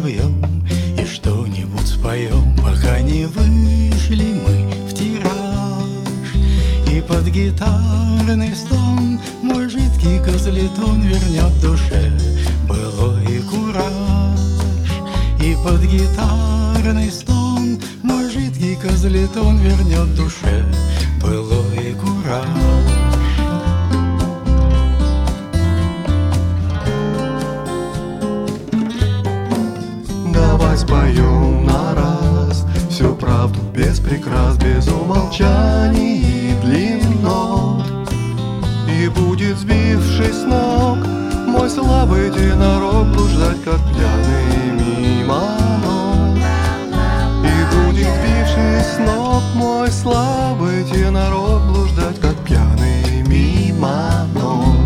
забьем и что-нибудь споем, пока не вышли мы в тираж. И под гитарный стон мой жидкий козлетон вернет душе былой кураж. И под гитарный стон мой жидкий козлетон вернет душе былой кураж. Давай споем на раз всю правду без прикрас, без умолчаний и длин нот. И будет, сбившись с ног, мой слабый тенорок блуждать, как пьяный мимо ног. И будет, сбившись с ног, мой слабый тенорок блуждать, как пьяный мимо ног.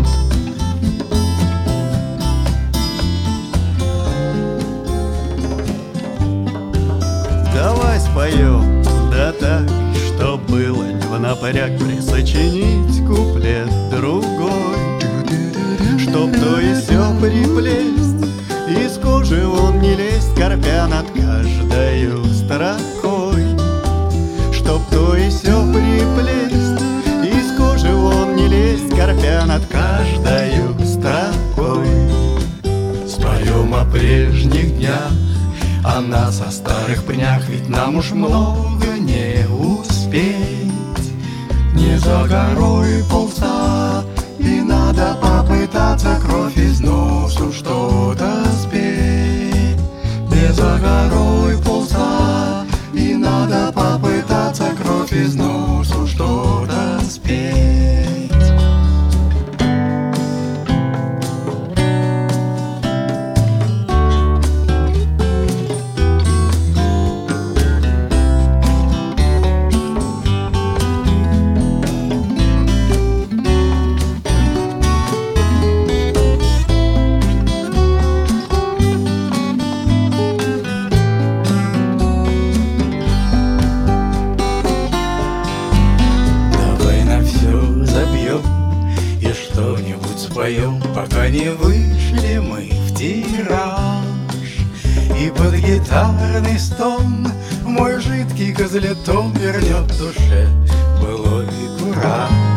Давай споем, да так, что было в напряг присочинить куплет другой, чтоб то и сё приплесть, из кожи он не лезть, корпя над каждою строкой. Чтоб то и сё приплесть, из кожи он не лезть, корпя над каждою строкой. Споем о прежних днях, о нас, о старых пнях, ведь нам уж много не успеть. Не за горой полста, и надо попытаться кровь из носу что-то спеть. Не за горой полста, и надо попытаться кровь из носу что-то спеть. Споем, пока не вышли мы в тираж. И под гитарный стон мой жидкий козлетон вернет душе былой кураж.